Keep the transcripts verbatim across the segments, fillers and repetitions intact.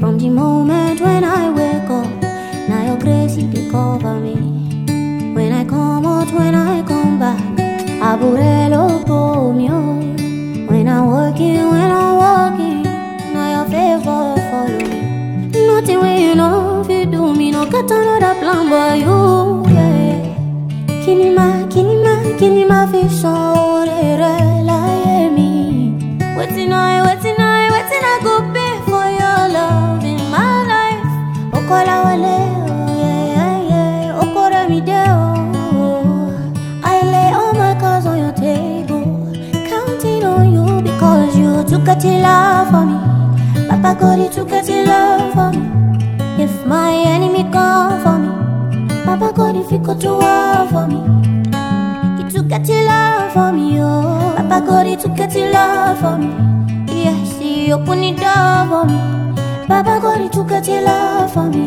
From the moment when I wake up, now your grace they cover me. When I come out, when I come back, Aburelo for me. When I'm working, when I'm walking, now your favor follow me. Nothing when you know if you do me, no got another plan but you. Yeah. Kinima, kinima, kinima, fish so rela me. Waiting I, waiting I, waiting I go pay for your love in my life. Okola wale, oh yeah, yeah, yeah. Okora mi de oh. I lay all my cards on your table, counting on you because you took a till love for me. Papa God, you took a till love for me. If my enemy come for me, Papa God, if you go to war for me, you took a till love for me, oh. Papa God, you took a till love for me. Yes, he opened the door for me. Papa God, you took a till love for me.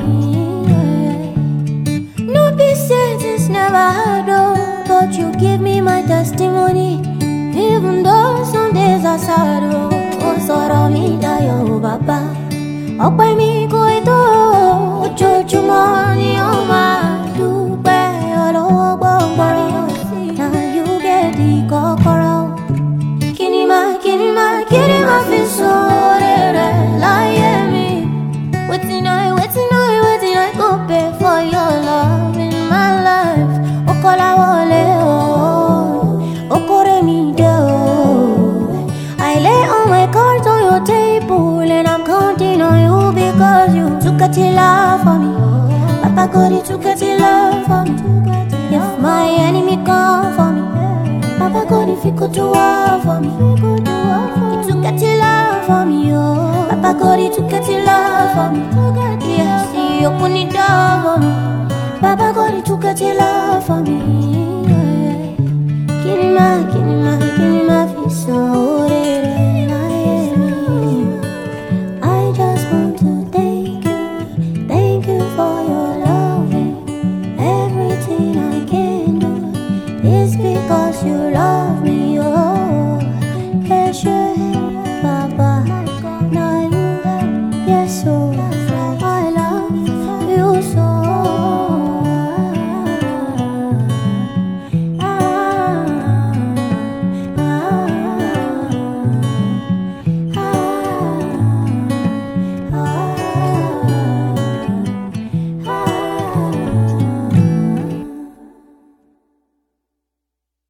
Yeah. No be said it's never hard, oh, but you give me my testimony. Even though some days are sad, oh, oh, sorrow me die, oh, Papa. Oh, by me go it oh, church money, oh, my do bear, oh, now you get the kokoro. Kinima, kinima, kinima, feel so lie me. Waiting, I, waiting, I, waiting, I go pay for your love in my life. Okola wale, oh, okore mi de, oh. I lay all my cards on your table and I'm counting on you because you took a till love for me. Papa God, you took a till love for me. If my enemy come for me, Papa God, if you go to war for me, you took a till love for me, oh. Papa God, you took a till love for me. Yes, he opened the door for me. Papa God, you took a till love for me. Kinima, kinima, kinima, feel so.